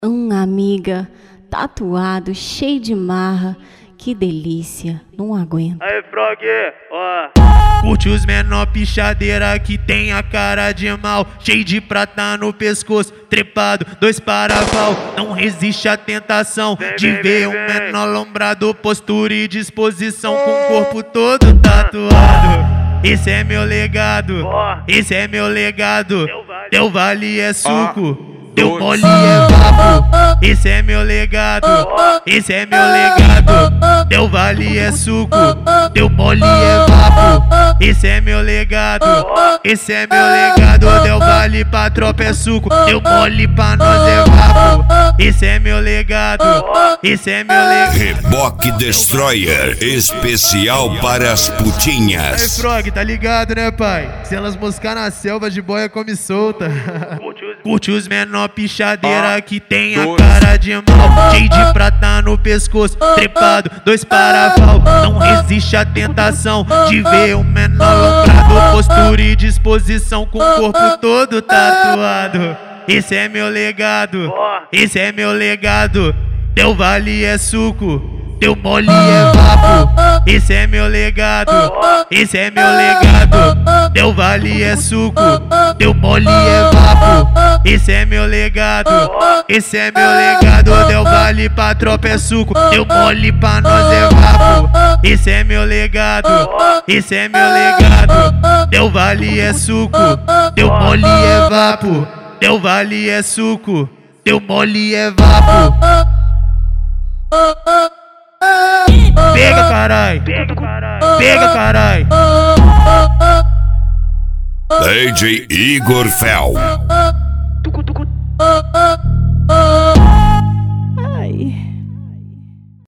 Amiga, tatuado, cheio de marra, que delícia, não aguento. Aí, Frog, ó. Curte os menor pichadeira que tem a cara de mal, cheio de prata no pescoço, trepado, dois paraval. Não resiste à tentação de ver um menor lombrado, postura e disposição, com o corpo todo tatuado. Esse é meu legado, esse é meu legado. Deu vale é suco, deu mole é vapo. Esse é meu legado, esse é meu legado. Deu vale é suco, deu mole é vapo. Esse é meu legado, esse é meu legado. Deu vale pra tropa é suco, deu mole pra nós é vapo. Esse é meu legado, esse é meu legado. Reboque Destroyer, especial para as putinhas. Aí, Frog, tá ligado, né, pai? Se elas moscar na selva, de boia come solta. Curte os menor pichadeira que tem a cara de mal, cheio de prata no pescoço, trepado, dois paraval. Não resiste à tentação de ver um menor lombrado, postura e disposição, com o corpo todo tatuado. Esse é meu legado, esse é meu legado. Deu vale é suco, deu mole é vapo. Esse é meu legado, esse é meu legado. Deu vale é suco, deu mole é vapo. Esse é meu legado, esse é meu legado. Deu vale pra tropa é suco, deu mole pra nós é vapo. Esse é meu legado, esse é meu legado. Deu vale é suco, deu mole é vapo. Deu vale é suco, deu mole é vapo. Pega, carai, pega, carai. DJ Igor Fel.